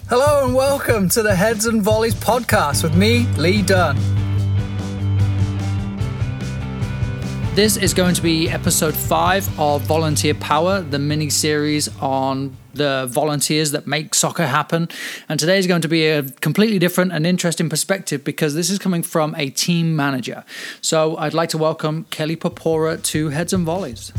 Hello and welcome to the Heads and Volleys podcast with me, Lee Dunn. This is going to be episode 5 of Volunteer Power, the mini-series on the volunteers that make soccer happen. And today is going to be a completely different and interesting perspective because this is coming from a team manager. So I'd like to welcome Kelly Popora to Heads and Volleys.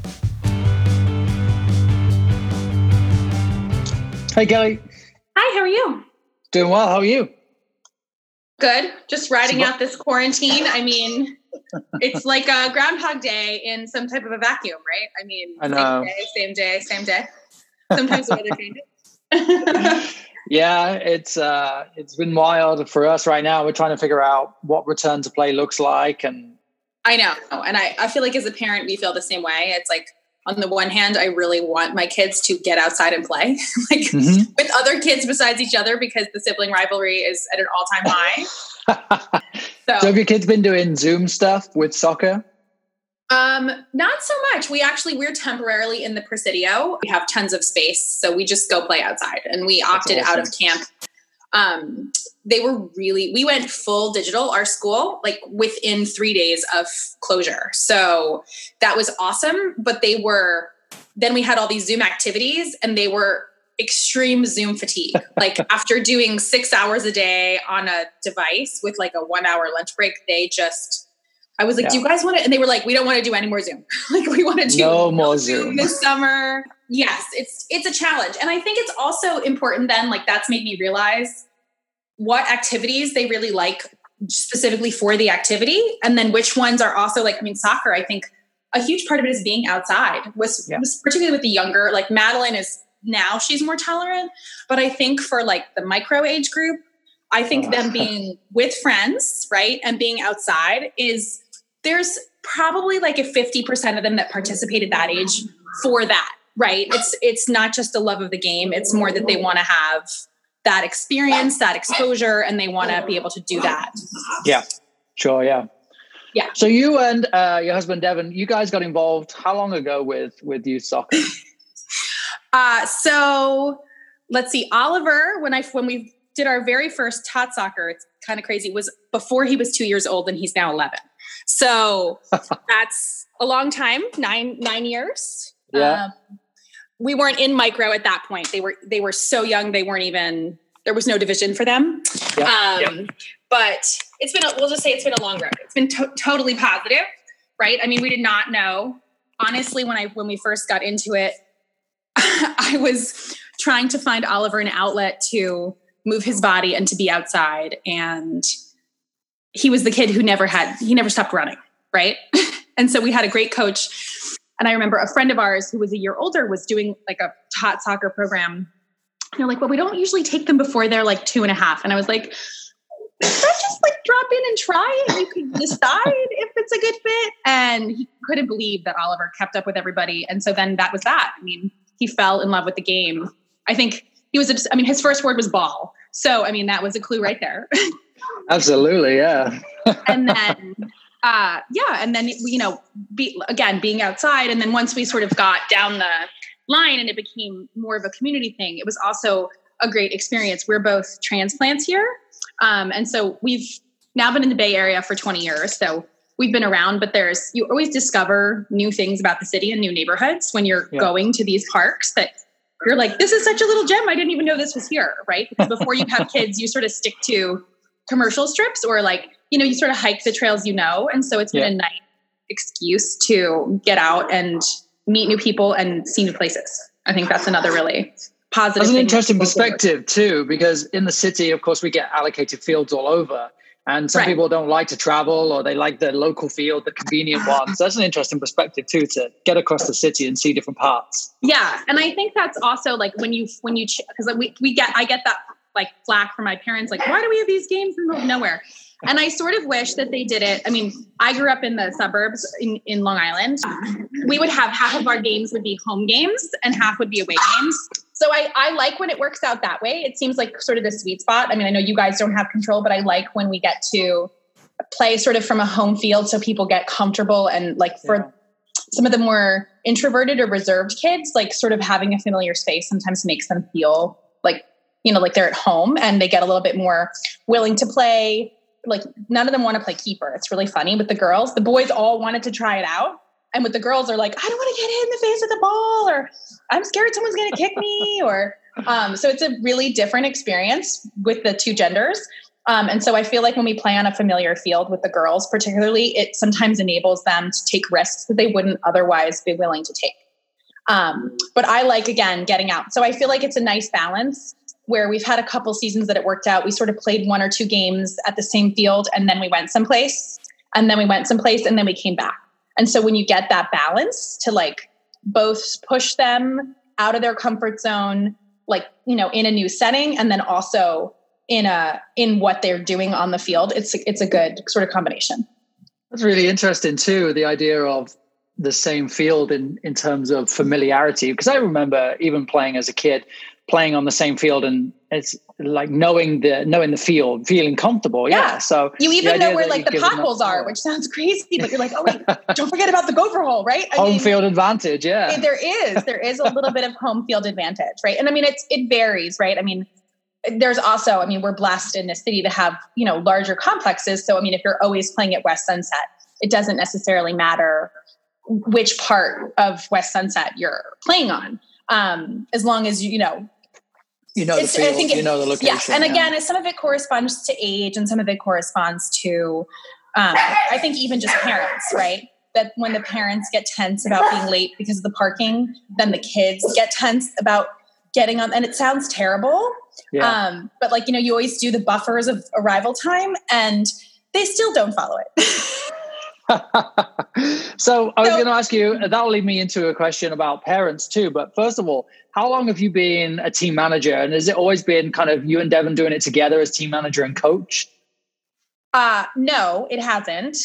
Hey, Kelly. Hi, how are you? Doing well. How are you? Good. Just riding out this quarantine. I mean, it's like a Groundhog Day in some type of a vacuum, right? I mean, I know. Same day. Sometimes the weather changes. Yeah, it's been wild for us right now. We're trying to figure out what return to play looks like. And I know. And I feel like as a parent, we feel the same way. It's like, on the one hand, I really want my kids to get outside and play with other kids besides each other because the sibling rivalry is at an all-time high. So have your kids been doing Zoom stuff with soccer? Not so much. We're temporarily in the Presidio. We have tons of space, so we just go play outside and we opted out of camp. We went full digital, our school, like within 3 days of closure. So that was awesome. But then we had all these Zoom activities and they were extreme Zoom fatigue. Like after doing 6 hours a day on a device with like a 1 hour lunch break, I was like, do you guys want to? And they were like, we don't want to do any more Zoom. Like we want to do no more Zoom this summer. Yes, it's a challenge. And I think it's also important then, like that's made me realize what activities they really like specifically for the activity. And then which ones are also soccer, I think a huge part of it is being outside was particularly with the younger, like Madeline she's more tolerant, but I think for like the micro age group, I think them being with friends, right. And being outside there's probably like a 50% of them that participate at that age for that, right. It's not just the love of the game. It's more that they want to have that experience, that exposure, and they want to be able to do that. Yeah, sure, yeah. Yeah. So you and your husband, Devin, you guys got involved how long ago with youth soccer? So let's see, Oliver, when we did our very first tot soccer, it's kind of crazy, was before he was 2 years old and he's now 11. So that's a long time, nine years. Yeah. We weren't in micro at that point. They were so young. There was no division for them. But we'll just say it's been a long road. It's been totally positive, right? I mean, we did not know, honestly, when we first got into it, I was trying to find Oliver an outlet to move his body and to be outside. And he was the kid who never stopped running. Right. And so we had a great coach. And I remember a friend of ours who was a year older was doing like a tot soccer program. And they're like, well, we don't usually take them before they're like 2.5. And I was like, let's just like drop in and try it. You can decide if it's a good fit. And he couldn't believe that Oliver kept up with everybody. And so then that was that. I mean, he fell in love with the game. I think his first word was ball. So, I mean, that was a clue right there. Absolutely. Yeah. And then, and then, being outside. And then once we sort of got down the line and it became more of a community thing, it was also a great experience. We're both transplants here. And so we've now been in the Bay Area for 20 years. So we've been around, but you always discover new things about the city and new neighborhoods when you're going to these parks that you're like, this is such a little gem. I didn't even know this was here. Right. Because before you have kids, you sort of stick to commercial strips or you sort of hike the trails, and so it's been a nice excuse to get out and meet new people and see new places. I think that's another really positive. That's an interesting perspective too, because in the city, of course, we get allocated fields all over, and some people don't like to travel or they like the local field, the convenient one. So that's an interesting perspective too, to get across the city and see different parts. Yeah, and I think that's also like when you because I get that like flack from my parents, like, why do we have these games in the middle of nowhere? And I sort of wish that they did it. I mean, I grew up in the suburbs in Long Island. We would have half of our games would be home games and half would be away games. So I like when it works out that way. It seems like sort of the sweet spot. I mean, I know you guys don't have control, but I like when we get to play sort of from a home field so people get comfortable. And like for some of the more introverted or reserved kids, like sort of having a familiar space sometimes makes them feel like like they're at home and they get a little bit more willing to play. Like none of them want to play keeper. It's really funny with the girls. The boys all wanted to try it out. And with the girls are like, I don't want to get hit in the face with the ball, or I'm scared someone's going to kick me, or so it's a really different experience with the two genders. And so I feel like when we play on a familiar field with the girls, particularly, it sometimes enables them to take risks that they wouldn't otherwise be willing to take. But I like, again, getting out. So I feel like it's a nice balance where we've had a couple seasons that it worked out. We sort of played 1 or 2 games at the same field, and then we went someplace, and then we went someplace, and then we came back. And so when you get that balance to like both push them out of their comfort zone, like, in a new setting, and then also in what they're doing on the field, it's a good sort of combination. That's really interesting too, the idea of the same field in terms of familiarity. Because I remember even playing as a kid, playing on the same field, and it's like knowing the field, feeling comfortable. Yeah. So you even know where like the potholes are, which sounds crazy, but you're like, oh wait, don't forget about the gopher hole, right? Home field advantage. Yeah. There is a little bit of home field advantage, right? And I mean, it varies, right? I mean, there's also, we're blessed in this city to have, larger complexes. So, if you're always playing at West Sunset, it doesn't necessarily matter which part of West Sunset you're playing on. As long as you know the field, I think the location. Yes. And again, some of it corresponds to age and some of it corresponds to, I think even just parents, right? That when the parents get tense about being late because of the parking, then the kids get tense about getting on. And it sounds terrible. Yeah. But like, you always do the buffers of arrival time and they still don't follow it. So I was going to ask you, that'll lead me into a question about parents too. But first of all, how long have you been a team manager? And has it always been kind of you and Devin doing it together as team manager and coach? No, it hasn't.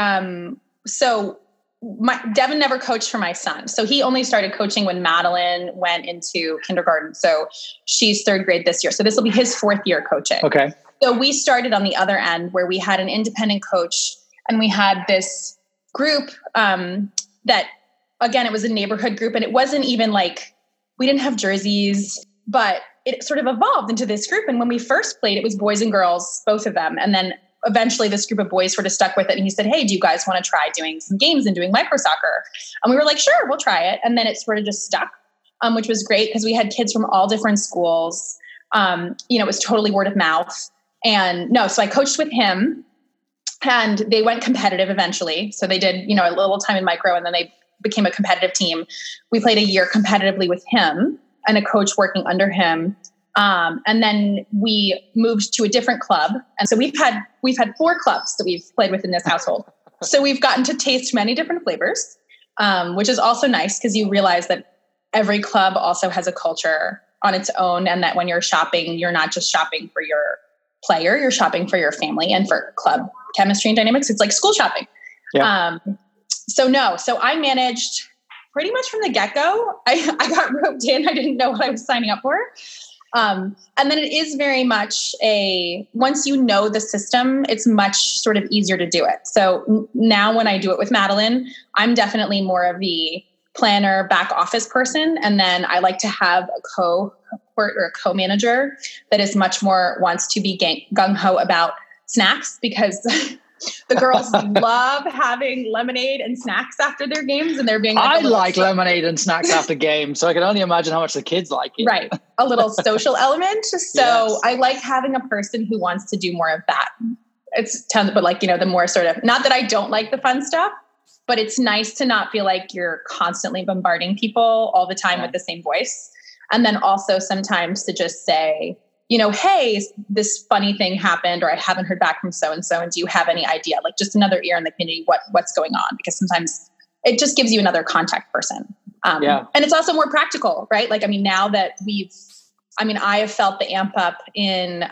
So Devin never coached for my son. So he only started coaching when Madeline went into kindergarten. So she's 3rd grade this year. So this will be his 4th year coaching. Okay. So we started on the other end where we had an independent coach and we had this group that, again, it was a neighborhood group. And it wasn't even like, we didn't have jerseys, but it sort of evolved into this group. And when we first played, it was boys and girls, both of them. And then eventually this group of boys sort of stuck with it. And he said, hey, do you guys want to try doing some games and doing micro soccer? And we were like, sure, we'll try it. And then it sort of just stuck, which was great because we had kids from all different schools. It was totally word of mouth. So I coached with him and they went competitive eventually. So they did, a little time in micro and then they became a competitive team. We played a year competitively with him and a coach working under him. And then we moved to a different club. And so we've had 4 clubs that we've played with in this household. So we've gotten to taste many different flavors, which is also nice because you realize that every club also has a culture on its own. And that when you're shopping, you're not just shopping for your player, you're shopping for your family and for club chemistry and dynamics. It's like school shopping. Yeah. So I managed pretty much from the get-go. I got roped in. I didn't know what I was signing up for. And then it is very much once you know the system, it's much sort of easier to do it. So now when I do it with Madeline, I'm definitely more of the planner, back office person. And then I like to have a co-manager that is much more wants to be gung-ho about snacks because the girls love having lemonade and snacks after their games, and they're being like I like lemonade and snacks after games, so I can only imagine how much the kids like it. Right, a little social element. So yes. I like having a person who wants to do more of that. It's tons, but like the more sort of not that I don't like the fun stuff, but it's nice to not feel like you're constantly bombarding people all the time with the same voice, and then also sometimes to just say, hey, this funny thing happened, or I haven't heard back from so-and-so. And do you have any idea? Like just another ear in the community, what's going on? Because sometimes it just gives you another contact person. And it's also more practical, right? Like, now that I have felt the amp up in,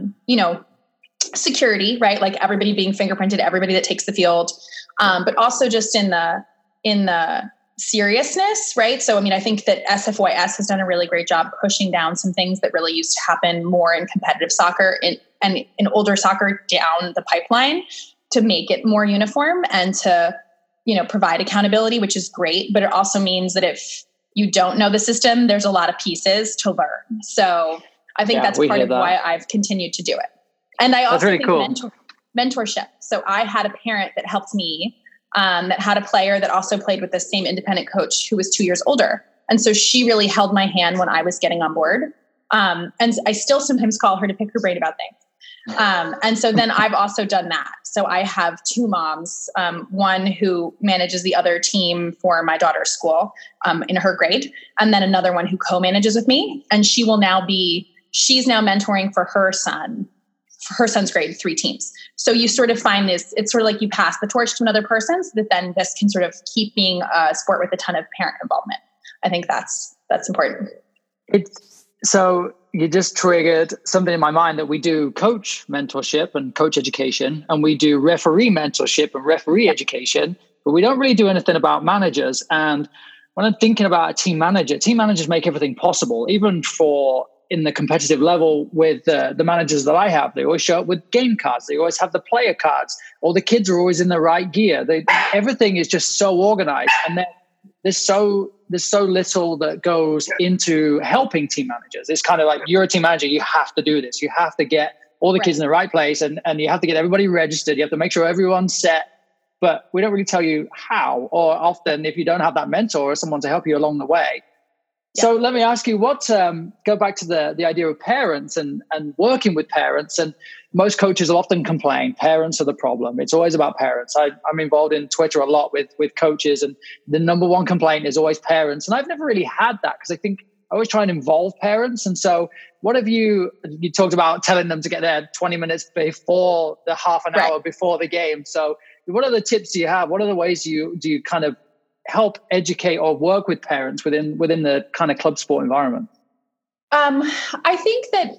security, right? Like everybody being fingerprinted, everybody that takes the field. But also just in the seriousness, right? So, I think that SFYS has done a really great job pushing down some things that really used to happen more in competitive soccer and in older soccer down the pipeline to make it more uniform and to, provide accountability, which is great. But it also means that if you don't know the system, there's a lot of pieces to learn. So I think that's part of why I've continued to do it. And I also think mentorship. So I had a parent that helped me, that had a player that also played with the same independent coach who was 2 years older. And so she really held my hand when I was getting on board. And I still sometimes call her to pick her brain about things. And so then I've also done that. So I have 2 moms, one who manages the other team for my daughter's school in her grade, and then another one who co-manages with me. And she's now mentoring for her son's grade, 3 teams. So you sort of find this, it's sort of like you pass the torch to another person so that then this can sort of keep being a sport with a ton of parent involvement. I think that's important. So you just triggered something in my mind that we do coach mentorship and coach education, and we do referee mentorship and referee education, but we don't really do anything about managers. And when I'm thinking about a team managers make everything possible, even in the competitive level with the managers that I have. They always show up with game cards. They always have the player cards. All the kids are always in the right gear. Everything is just so organized. And then there's so little that goes into helping team managers. It's kind of like, you're a team manager, you have to do this. You have to get all the kids in the right place, and you have to get everybody registered. You have to make sure everyone's set. But we don't really tell you how, or often if you don't have that mentor or someone to help you along the way. Yeah. So let me ask you, go back to the idea of parents and working with parents. And most coaches will often complain, parents are the problem. It's always about parents. I'm involved in Twitter a lot with coaches, and the number one complaint is always parents. And I've never really had that, because I think I always try and involve parents. And so what have you talked about telling them to get there 20 minutes before the half an hour before the game. So what other tips do you have? What other ways do you kind of help educate or work with parents within the kind of club sport environment? I think that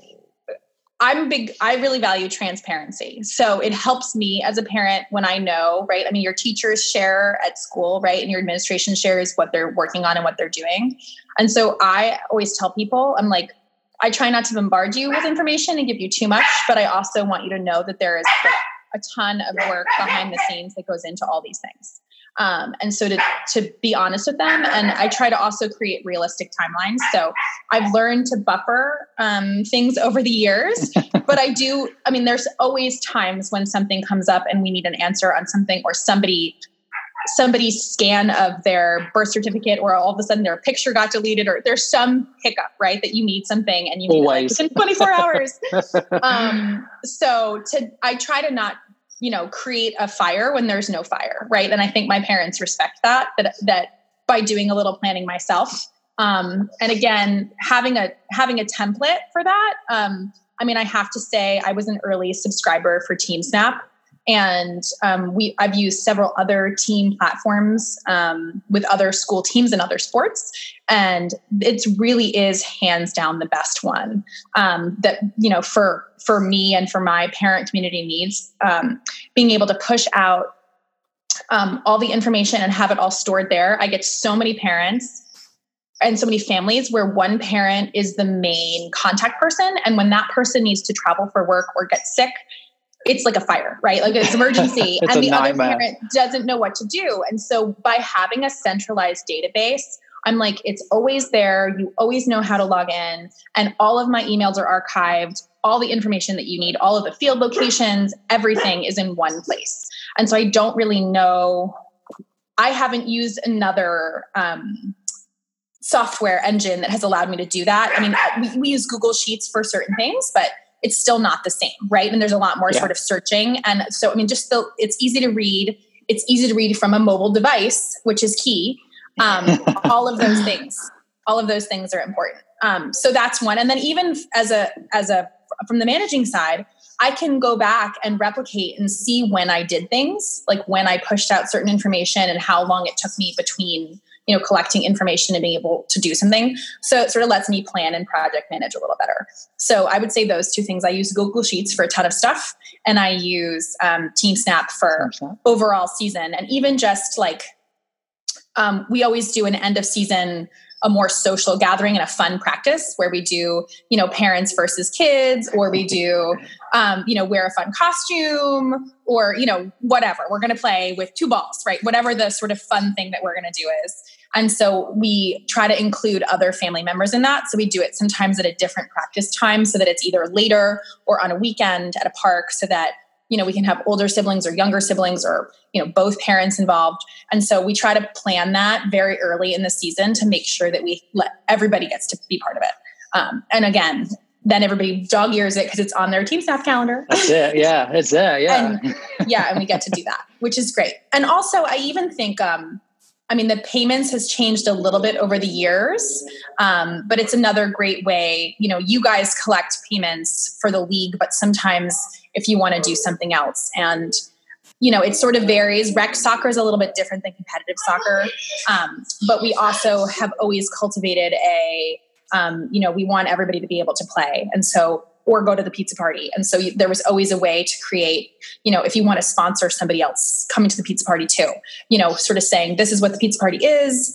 I really value transparency. So it helps me as a parent when I know, right? I mean, your teachers share at school, right? And your administration shares what they're working on and what they're doing. And so I always tell people, I'm like, I try not to bombard you with information and give you too much, but I also want you to know that there is a ton of work behind the scenes that goes into all these things. And so to be honest with them, and I try to also create realistic timelines. So I've learned to buffer things over the years, but there's always times when something comes up and we need an answer on something, or somebody's scan of their birth certificate, or all of a sudden their picture got deleted, or there's some hiccup, right? That you need something and you need it within 24 hours. I try to not create a fire when there's no fire, right? And I think my parents respect that by doing a little planning myself. And again, having a template for that. I have to say I was an early subscriber for TeamSnap, and I've used several other team platforms with other school teams and other sports. And it really is hands down the best one for me and for my parent community needs, being able to push out all the information and have it all stored there. I get so many parents and so many families where one parent is the main contact person. And when that person needs to travel for work or get sick, it's like a fire, right? Like it's emergency. It's and the nightmare. Other parent doesn't know what to do. And so by having a centralized database, I'm like, it's always there. You always know how to log in, and all of my emails are archived. All the information that you need, all of the field locations, everything is in one place. And so I don't really know. I haven't used another software engine that has allowed me to do that. I mean, we use Google Sheets for certain things, but it's still not the same, right? And there's a lot more sort of searching. And so, it's easy to read. It's easy to read from a mobile device, which is key. All of those things are important. So that's one. And then even from the managing side, I can go back and replicate and see when I did things, like when I pushed out certain information and how long it took me between, collecting information and being able to do something. So it sort of lets me plan and project manage a little better. So I would say those 2 things. I use Google Sheets for a ton of stuff, and I use TeamSnap for overall season. And even just like, we always do an end of season, a more social gathering and a fun practice where we do, parents versus kids, or we do, wear a fun costume, or, whatever. We're going to play with 2 balls, right? Whatever the sort of fun thing that we're going to do is. And so we try to include other family members in that. So we do it sometimes at a different practice time so that it's either later or on a weekend at a park so that, we can have older siblings or younger siblings or, both parents involved. And so we try to plan that very early in the season to make sure that we let everybody gets to be part of it. And again, then everybody dog ears it because it's on their team staff calendar. That's it. Yeah, it's there. Yeah. And we get to do that, which is great. And also I even think, the payments has changed a little bit over the years, but it's another great way. You guys collect payments for the league, but sometimes if you want to do something else, and it sort of varies. Rec soccer is a little bit different than competitive soccer, but we also have always cultivated we want everybody to be able to play, and so or go to the pizza party. And so there was always a way to create, if you want to sponsor somebody else coming to the pizza party too, sort of saying, this is what the pizza party is.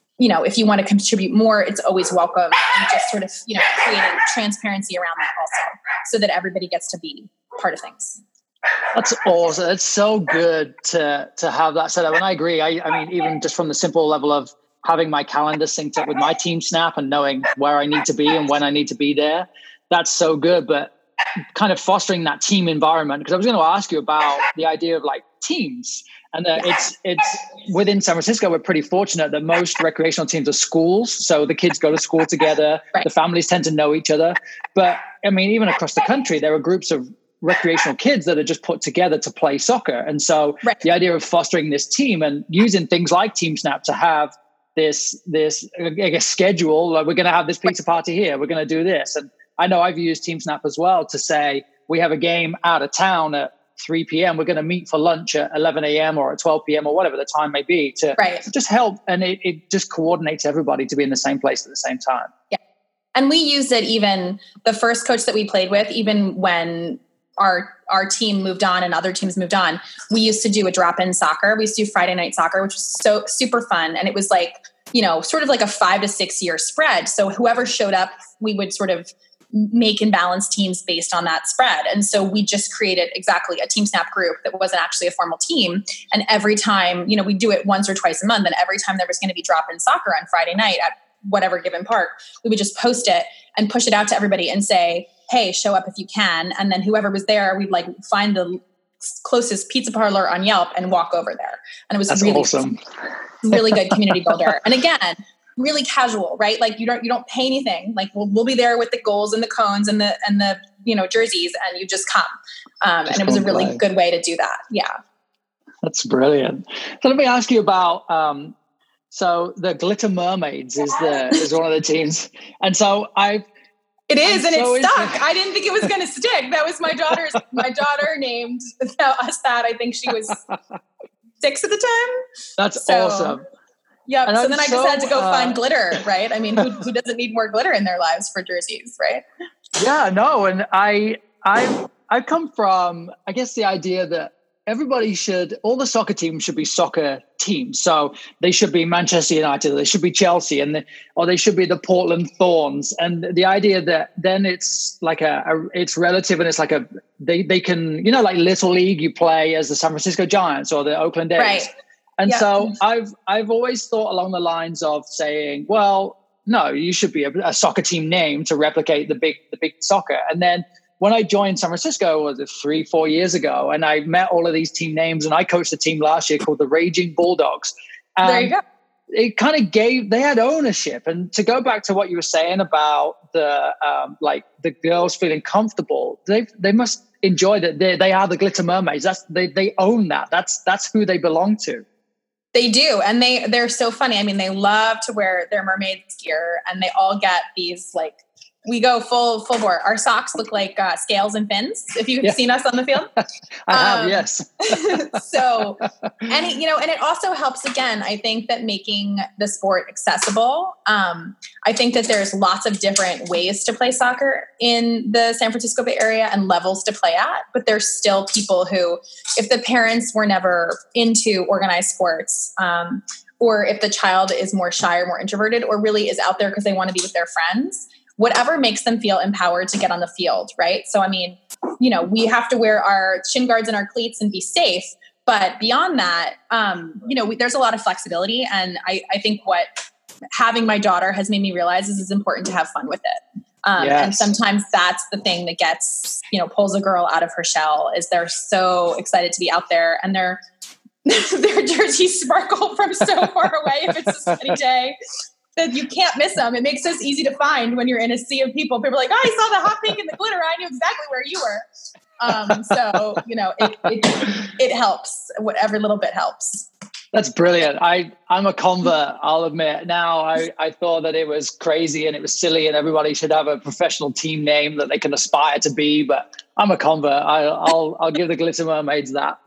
If you want to contribute more, it's always welcome. And just sort of, creating transparency around that also so that everybody gets to be part of things. That's awesome. It's so good to have that set up. And I agree. I mean, even just from the simple level of having my calendar synced up with my Team Snap and knowing where I need to be and when I need to be there, that's so good. But kind of fostering that team environment, because I was going to ask you about the idea of like teams. And it's within San Francisco, we're pretty fortunate that most recreational teams are schools. So the kids go to school together, right. The families tend to know each other. But I mean, even across the country, there are groups of recreational kids that are just put together to play soccer. And so right. The idea of fostering this team and using things like Team Snap to have this I guess, schedule, like we're going to have this pizza party here, we're going to do this. And I know I've used Team Snap as well to say, we have a game out of town at 3 p.m. We're going to meet for lunch at 11 a.m. or at 12 p.m. or whatever the time may be to just help. And it just coordinates everybody to be in the same place at the same time. Yeah. And we used it even the first coach that we played with, even when our team moved on and other teams moved on, we used to do a drop-in soccer. We used to do Friday night soccer, which was so super fun. And it was like, sort of like a 5 to 6 year spread. So whoever showed up, we would sort of make and balance teams based on that spread. And so we just created exactly a Team Snap group that wasn't actually a formal team. And every time, we do it once or twice a month. And every time there was going to be drop-in soccer on Friday night at whatever given park, we would just post it and push it out to everybody and say, hey, show up if you can. And then whoever was there, we'd like find the closest pizza parlor on Yelp and walk over there. And it was really awesome. Really good community builder. And again, really casual, right? Like you don't pay anything. Like we'll be there with the goals and the cones and the jerseys, and you just come. And it was a really good way to do that. Yeah. That's brilliant. So let me ask you about, so the Glitter Mermaids is one of the teams. And so it stuck. I didn't think it was going to stick. That was my daughter named us that. I think she was 6 at the time. That's awesome. Yeah. So then I just had to go find glitter, right? I mean, who doesn't need more glitter in their lives for jerseys, right? Yeah, no. And I come from, I guess, the idea that all the soccer teams should be soccer teams. So they should be Manchester United, or they should be Chelsea, or they should be the Portland Thorns. And the idea that then it's like it's relative, and it's like they can, like Little League, you play as the San Francisco Giants or the Oakland A's. Right. And so I've always thought along the lines of saying, well, no, you should be a soccer team name to replicate the big soccer. And then when I joined San Francisco, was it 3-4 years ago, and I met all of these team names, and I coached a team last year called the Raging Bulldogs. There you go. It kind of they had ownership. And to go back to what you were saying about the girls feeling comfortable, they must enjoy that they are the Glitter Mermaids. They own that. That's who they belong to. They do. And they're so funny. I mean, they love to wear their mermaids gear, and they all get these we go full bore. Our socks look like scales and fins, if you've seen us on the field. I have, yes. So, and it also helps, again, I think that making the sport accessible. I think that there's lots of different ways to play soccer in the San Francisco Bay Area and levels to play at, but there's still people who, if the parents were never into organized sports, or if the child is more shy or more introverted, or really is out there because they want to be with their friends, whatever makes them feel empowered to get on the field, right? So, I mean, we have to wear our shin guards and our cleats and be safe, But beyond that, there's a lot of flexibility. And I think what having my daughter has made me realize is it's important to have fun with it. And sometimes that's the thing that gets, pulls a girl out of her shell, is they're so excited to be out there, and their jerseys sparkle from so far away if it's a sunny day that you can't miss them. It makes us easy to find when you're in a sea of people. People are like, oh, I saw the hot pink and the glitter. I knew exactly where you were. So it helps. Whatever little bit helps. That's brilliant. I'm a convert, I'll admit. Now I thought that it was crazy and it was silly and everybody should have a professional team name that they can aspire to be, but I'm a convert. I'll give the Glitter Mermaids that.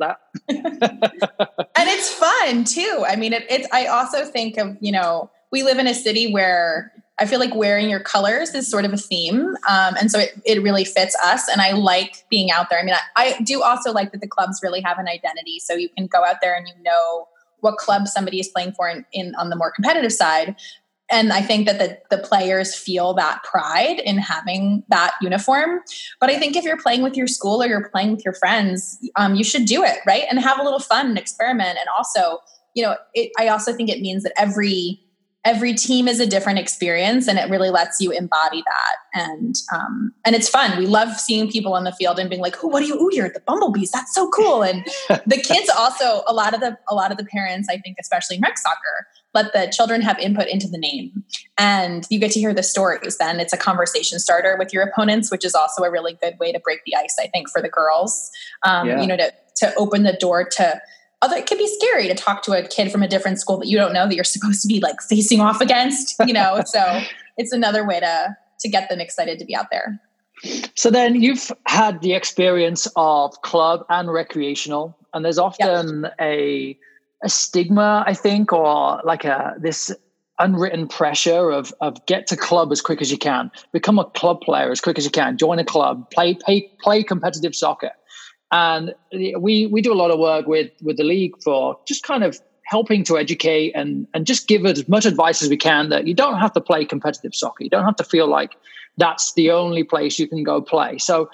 And it's fun too. I mean, I also think of, we live in a city where I feel like wearing your colors is sort of a theme. And so it really fits us. And I like being out there. I mean, I do also like that the clubs really have an identity. So you can go out there and what club somebody is playing for in on the more competitive side. And I think that the players feel that pride in having that uniform. But I think if you're playing with your school or you're playing with your friends, you should do it, right? And have a little fun and experiment. And also, I also think it means that every team is a different experience, and it really lets you embody that. And it's fun. We love seeing people on the field and being like, you're the Bumblebees. That's so cool. And the kids also, a lot of the parents, I think, especially in rec soccer, let the children have input into the name, and you get to hear the stories. Then it's a conversation starter with your opponents, which is also a really good way to break the ice, I think, for the girls, to open the door to, although it can be scary to talk to a kid from a different school that you don't know that you're supposed to be like facing off against, so it's another way to get them excited to be out there. So then you've had the experience of club and recreational, and there's often a stigma, I think, or like this unwritten pressure of get to club as quick as you can, become a club player as quick as you can, join a club, play competitive soccer. And we do a lot of work with the league for just kind of helping to educate and just give as much advice as we can that you don't have to play competitive soccer. You don't have to feel like that's the only place you can go play. So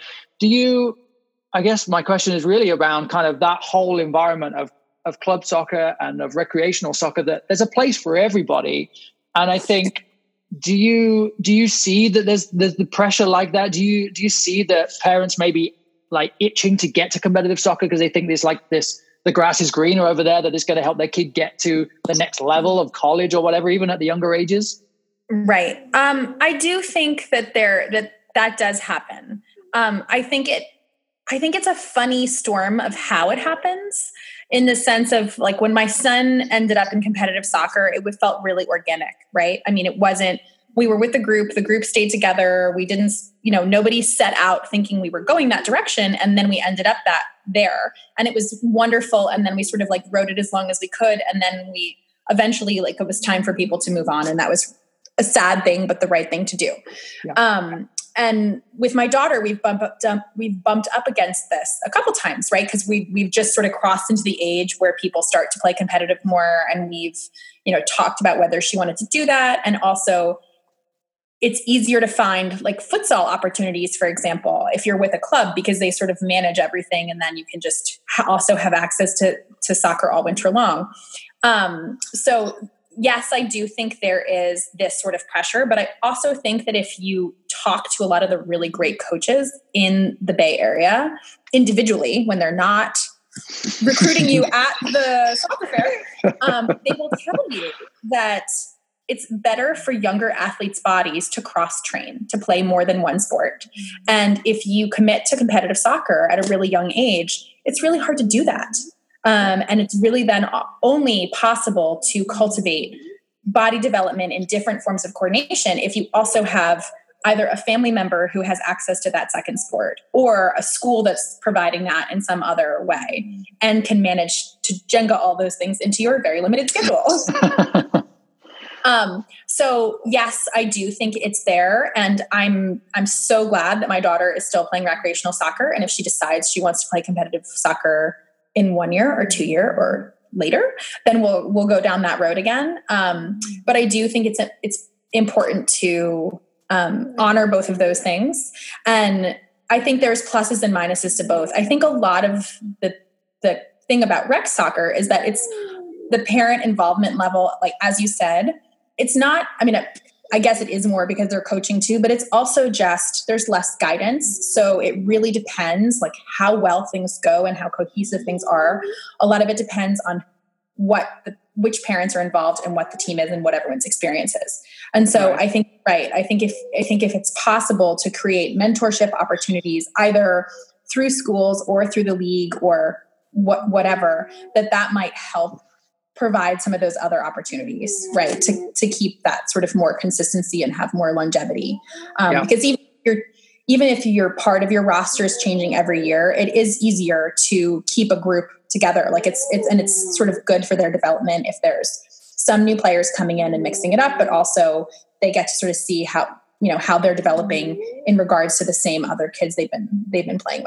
I guess my question is really around kind of that whole environment of club soccer and of recreational soccer, that there's a place for everybody. And I think, do you see that there's the pressure like that? Do you see that parents maybe like itching to get to competitive soccer because they think the grass is greener over there, that is going to help their kid get to the next level of college or whatever, even at the younger ages? Right. I do think that that does happen. I think it's a funny storm of how it happens, in the sense of like when my son ended up in competitive soccer, it felt really organic, right? I mean, we were with the group stayed together. We didn't, nobody set out thinking we were going that direction. And then we ended up there, and it was wonderful. And then we sort of like rode it as long as we could. And then we eventually, like, it was time for people to move on. And that was a sad thing, but the right thing to do. Yeah. And with my daughter, we've bumped up against this a couple times, right? Because we've just sort of crossed into the age where people start to play competitive more, and we've talked about whether she wanted to do that. And also, it's easier to find like futsal opportunities, for example, if you're with a club, because they sort of manage everything, and then you can just also have access to soccer all winter long. So yes, I do think there is this sort of pressure, but I also think that if you talk to a lot of the really great coaches in the Bay Area individually, when they're not recruiting you at the soccer fair, they will tell you that it's better for younger athletes' bodies to cross-train, to play more than one sport. And if you commit to competitive soccer at a really young age, it's really hard to do that. And it's really then only possible to cultivate body development in different forms of coordination if you also have either a family member who has access to that second sport, or a school that's providing that in some other way, and can manage to Jenga all those things into your very limited schedule. So yes, I do think it's there. And I'm so glad that my daughter is still playing recreational soccer. And if she decides she wants to play competitive soccer in 1 year or 2 year or later, then we'll go down that road again. But I do think it's important to, honor both of those things. And I think there's pluses and minuses to both. I think a lot of the thing about rec soccer is that it's the parent involvement level, like, as you said, it's not, I mean, I guess it is more because they're coaching too, but it's also just, there's less guidance. So it really depends like how well things go and how cohesive things are. A lot of it depends on which parents are involved and what the team is and what everyone's experience is. And so I think if it's possible to create mentorship opportunities, either through schools or through the league or whatever, that might help provide some of those other opportunities, right? To keep that sort of more consistency and have more longevity. Because even if your part of your roster is changing every year, it is easier to keep a group together. Like it's sort of good for their development if there's some new players coming in and mixing it up, but also they get to sort of see how they're developing in regards to the same other kids they've been playing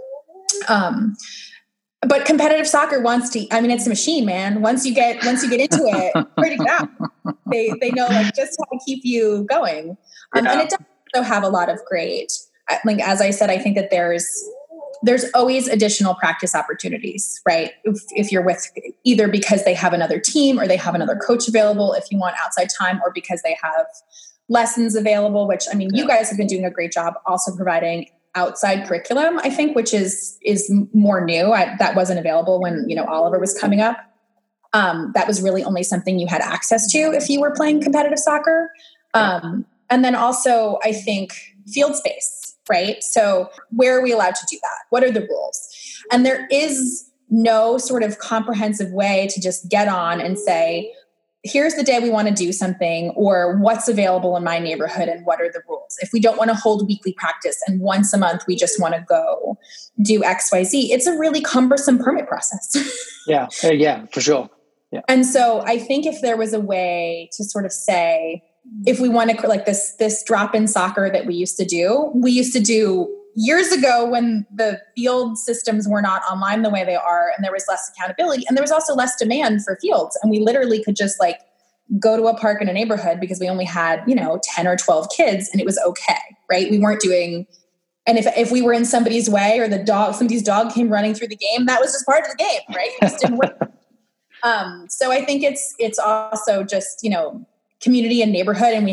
with. But competitive soccer it's a machine, man. Once you get into it, ready to go. They know like just how to keep you going. And it does also have a lot of great, like, as I said, I think that there's always additional practice opportunities, right? If you're with either because they have another team or they have another coach available, if you want outside time, or because they have lessons available, which, I mean, you guys have been doing a great job also providing outside curriculum, I think, which is more new. That wasn't available when, Oliver was coming up. That was really only something you had access to if you were playing competitive soccer. And then also, I think, field space, right? So where are we allowed to do that? What are the rules? And there is no sort of comprehensive way to just get on and say, here's the day we want to do something, or what's available in my neighborhood and what are the rules. If we don't want to hold weekly practice and once a month we just want to go do XYZ, it's a really cumbersome permit process. Yeah, for sure. Yeah. And so I think if there was a way to sort of say, if we want to, like this drop-in soccer that we used to do years ago when the field systems were not online the way they are, and there was less accountability, and there was also less demand for fields. And we literally could just like go to a park in a neighborhood because we only had, 10 or 12 kids, and it was okay, right? We weren't doing, and if we were in somebody's way or somebody's dog came running through the game, that was just part of the game, right? It just didn't work. So I think it's also just, community and neighborhood, and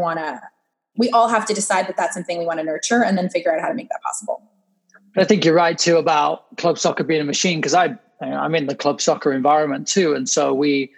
we all have to decide that that's something we want to nurture and then figure out how to make that possible. I think you're right too about club soccer being a machine, because I'm in the club soccer environment too. And so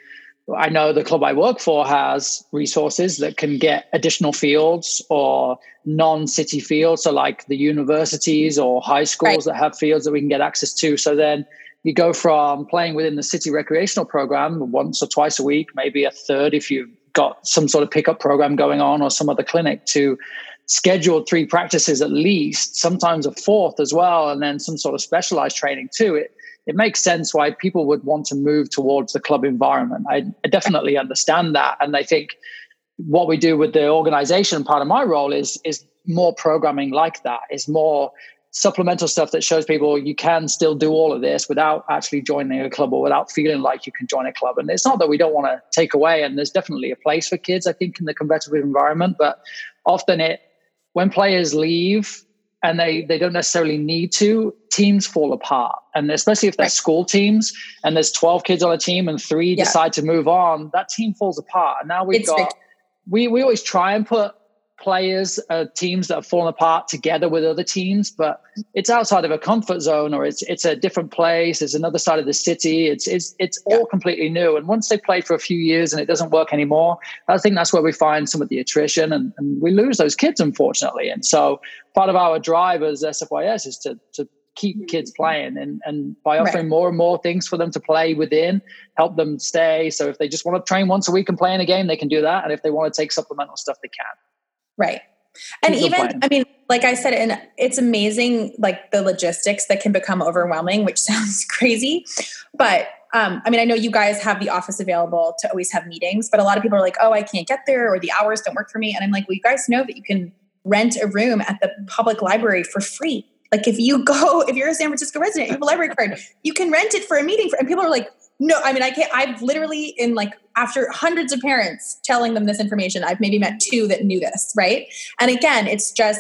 I know the club I work for has resources that can get additional fields or non-city fields. So like the universities or high schools that have fields that we can get access to. So then you go from playing within the city recreational program once or twice a week, maybe a third if you've got some sort of pickup program going on or some other clinic, to scheduled 3 practices at least, sometimes a 4th as well, and then some sort of specialized training too. It makes sense why people would want to move towards the club environment. I definitely understand that. And I think what we do with the organization, part of my role is more programming like that, is more supplemental stuff that shows people you can still do all of this without actually joining a club or without feeling like you can join a club. And it's not that we don't want to take away, and there's definitely a place for kids, I think, in the competitive environment, but often when players leave and they don't necessarily need to, teams fall apart. And especially if they're school teams and there's 12 kids on a team and 3 decide to move on, that team falls apart. And now we always try and put players, teams that have fallen apart together with other teams, but it's outside of a comfort zone, or it's a different place. It's another side of the city. It's all completely new. And once they play for a few years and it doesn't work anymore, I think that's where we find some of the attrition and we lose those kids, unfortunately. And so part of our drive as SFYS is to keep kids playing and by offering more and more things for them to play within, help them stay. So if they just want to train once a week and play in a game, they can do that. And if they want to take supplemental stuff, they can. Right. And even, I mean, like I said, and it's amazing, like the logistics that can become overwhelming, which sounds crazy. But I mean, I know you guys have the office available to always have meetings, but a lot of people are like, oh, I can't get there, or the hours don't work for me. And I'm like, well, you guys know that you can rent a room at the public library for free. Like if you're a San Francisco resident, you have a library card, you can rent it for a meeting. And people are like, no, I mean, I can't. I've literally after hundreds of parents telling them this information, I've maybe met 2 that knew this, right? And again, it's just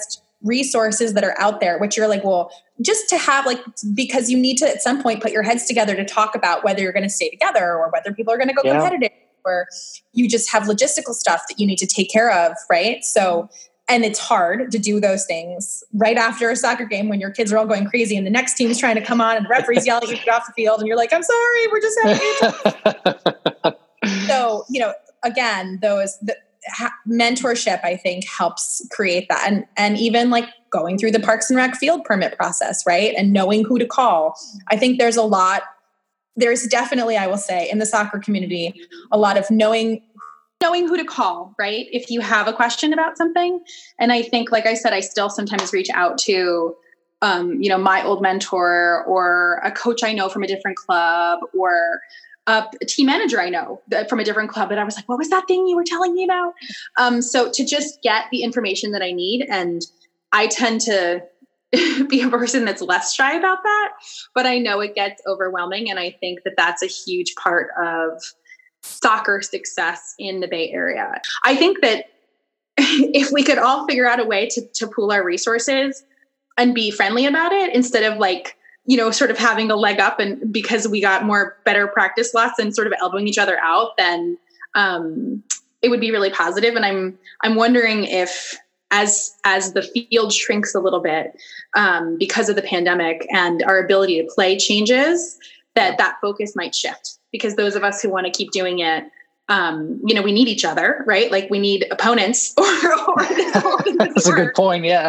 resources that are out there, which you're like, well, just to have like, because you need to at some point put your heads together to talk about whether you're going to stay together or whether people are going to go competitive, or you just have logistical stuff that you need to take care of. Right. So, and it's hard to do those things right after a soccer game when your kids are all going crazy and the next team is trying to come on and the referee's yelling at you off the field and you're like, I'm sorry, we're just having So, again, mentorship, I think, helps create that. And even like going through the Parks and Rec field permit process, right? And knowing who to call. I think there's definitely, I will say, in the soccer community, a lot of knowing who to call, right? If you have a question about something. And I think, like I said, I still sometimes reach out to, my old mentor or a coach I know from a different club or a team manager I know from a different club that I was like, what was that thing you were telling me about? So to just get the information that I need. And I tend to be a person that's less shy about that, but I know it gets overwhelming. And I think that that's a huge part of soccer success in the Bay Area. I think that if we could all figure out a way to pool our resources and be friendly about it, instead of like, sort of having a leg up and because we got better practice slots and sort of elbowing each other out, then it would be really positive. And I'm wondering if as the field shrinks a little bit because of the pandemic and our ability to play changes, that focus might shift. Because those of us who want to keep doing it, we need each other, right? Like we need opponents or That's a good point. Yeah.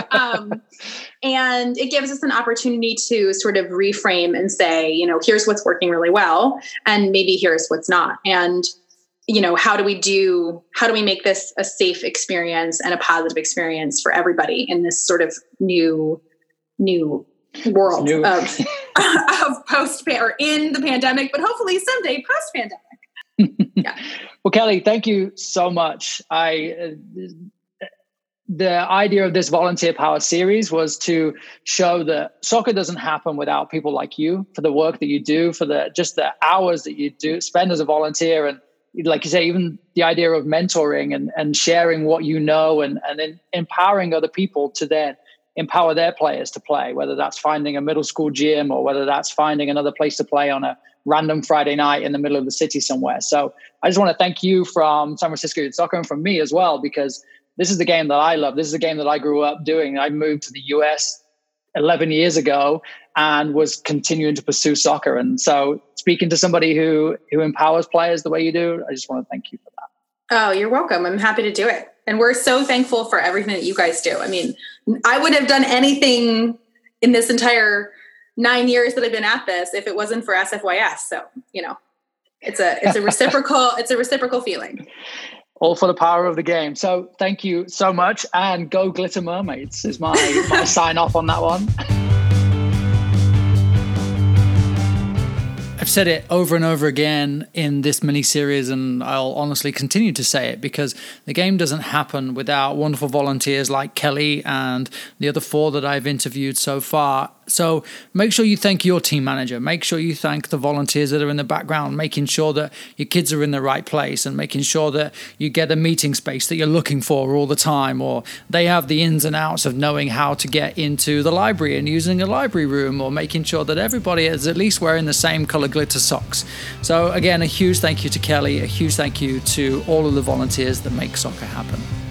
And it gives us an opportunity to sort of reframe and say, here's what's working really well. And maybe here's what's not. And, how do we make this a safe experience and a positive experience for everybody in this sort of new world of post or in the pandemic, but hopefully someday post pandemic. Yeah. Well, Kelly, thank you so much. The idea of this Volunteer Power series was to show that soccer doesn't happen without people like you, for the work that you do, for the hours that you do spend as a volunteer. And like you say, even the idea of mentoring and sharing what you know and then empowering other people to then empower their players to play, whether that's finding a middle school gym or whether that's finding another place to play on a random Friday night in the middle of the city somewhere. So I just want to thank you from San Francisco Youth Soccer and from me as well, because this is the game that I love. This is the game that I grew up doing. I moved to the US 11 years ago and was continuing to pursue soccer. And so speaking to somebody who empowers players the way you do, I just want to thank you for that. Oh, you're welcome. I'm happy to do it. And we're so thankful for everything that you guys do. I mean, I wouldn't have done anything in this entire 9 years that I've been at this if it wasn't for SFYS. So, it's a reciprocal feeling. All for the power of the game. So thank you so much. And go Glitter Mermaids is my sign off on that one. I've said it over and over again in this mini-series, and I'll honestly continue to say it, because the game doesn't happen without wonderful volunteers like Kelly and the other 4 that I've interviewed so far. So make sure you thank your team manager. Make sure you thank the volunteers that are in the background, making sure that your kids are in the right place and making sure that you get the meeting space that you're looking for all the time, or they have the ins and outs of knowing how to get into the library and using a library room, or making sure that everybody is at least wearing the same color glitter socks. So again, a huge thank you to Kelly, a huge thank you to all of the volunteers that make soccer happen.